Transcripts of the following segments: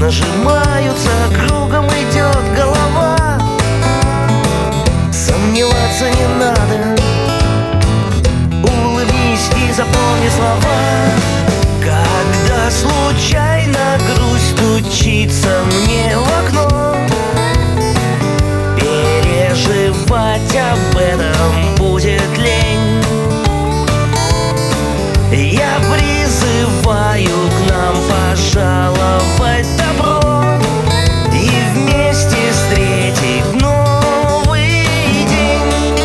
нажимаются, кругом идет голова. Сомневаться не надо, улыбнись и запомни слова. Когда случайно грусть стучится мне в окно, переживать об этом будет лень. Я призываю к нам пожаловать добро и вместе встретить новый день.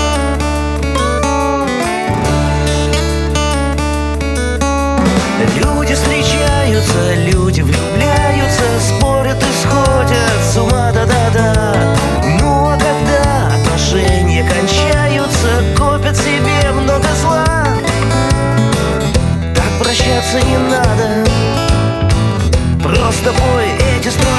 Люди встречаются, люди влюбляются, спорят и сходят с ума, да-да-да. Ну а когда отношения кончаются, копят себе много зла. Так прощаться не надо, просто пой эти строки.